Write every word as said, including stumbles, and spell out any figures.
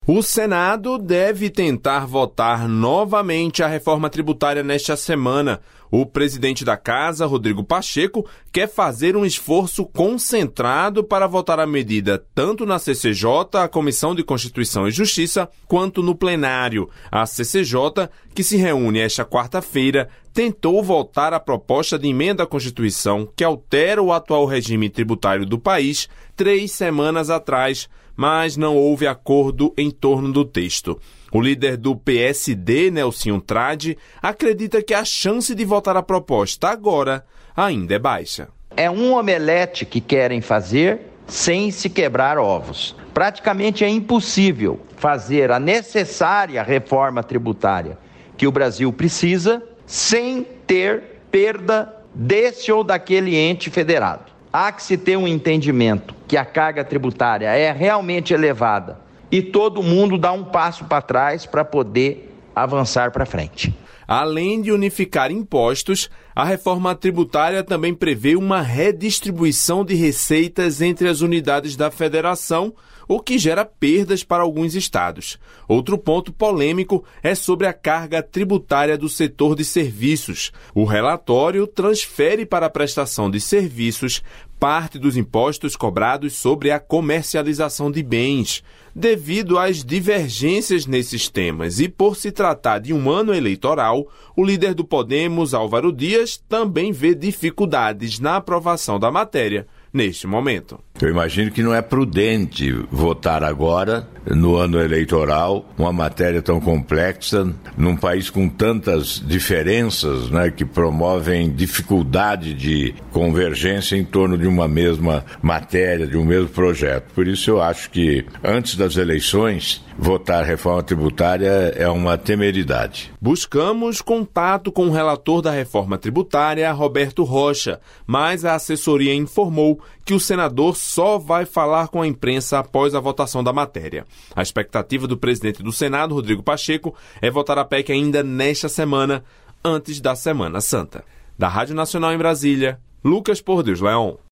O Senado deve tentar votar novamente a reforma tributária nesta semana. O presidente da Casa, Rodrigo Pacheco, quer fazer um esforço concentrado para votar a medida tanto na C C J, a Comissão de Constituição e Justiça, quanto no plenário. A C C J, que se reúne esta quarta-feira, tentou votar a proposta de emenda à Constituição que altera o atual regime tributário do país três semanas atrás, mas não houve acordo em torno do texto. O líder do P S D, Nelsinho Trade, acredita que a chance de votar a proposta agora ainda é baixa. É um omelete que querem fazer sem se quebrar ovos. Praticamente é impossível fazer a necessária reforma tributária que o Brasil precisa sem ter perda desse ou daquele ente federado. Há que se ter um entendimento que a carga tributária é realmente elevada e todo mundo dá um passo para trás para poder avançar para frente. Além de unificar impostos, a reforma tributária também prevê uma redistribuição de receitas entre as unidades da federação, o que gera perdas para alguns estados. Outro ponto polêmico é sobre a carga tributária do setor de serviços. O relatório transfere para a prestação de serviços parte dos impostos cobrados sobre a comercialização de bens. Devido às divergências nesses temas e por se tratar de um ano eleitoral, o líder do Podemos, Álvaro Dias, também vê dificuldades na aprovação da matéria neste momento. Eu imagino que não é prudente votar agora, no ano eleitoral, uma matéria tão complexa, num país com tantas diferenças, né, que promovem dificuldade de convergência em torno de uma mesma matéria, de um mesmo projeto. Por isso eu acho que, antes das eleições, votar reforma tributária é uma temeridade. Buscamos contato com o relator da reforma tributária, Roberto Rocha, mas a assessoria informou que o senador só vai falar com a imprensa após a votação da matéria. A expectativa do presidente do Senado, Rodrigo Pacheco, é votar a P E C ainda nesta semana, antes da Semana Santa. Da Rádio Nacional em Brasília, Lucas Por Deus Leão.